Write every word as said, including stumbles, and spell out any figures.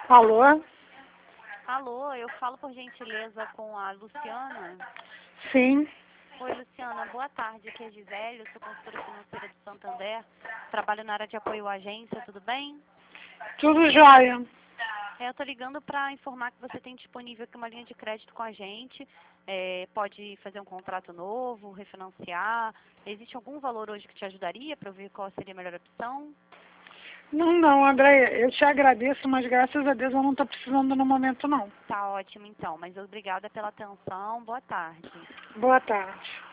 Alô? Alô, eu falo por gentileza com a Luciana. Sim. Oi, Luciana, boa tarde. Aqui é Gisele, eu sou consultora financeira do Santander. Trabalho na área de apoio à agência, tudo bem? Tudo jóia. É, eu estou ligando para informar que você tem disponível aqui uma linha de crédito com a gente. É, pode fazer um contrato novo, refinanciar. Existe algum valor hoje que te ajudaria para eu ver qual seria a melhor opção? Não, não, Andréia, eu te agradeço, mas graças a Deus eu não estou precisando no momento, não. Tá ótimo, então. Mas obrigada pela atenção. Boa tarde. Boa tarde.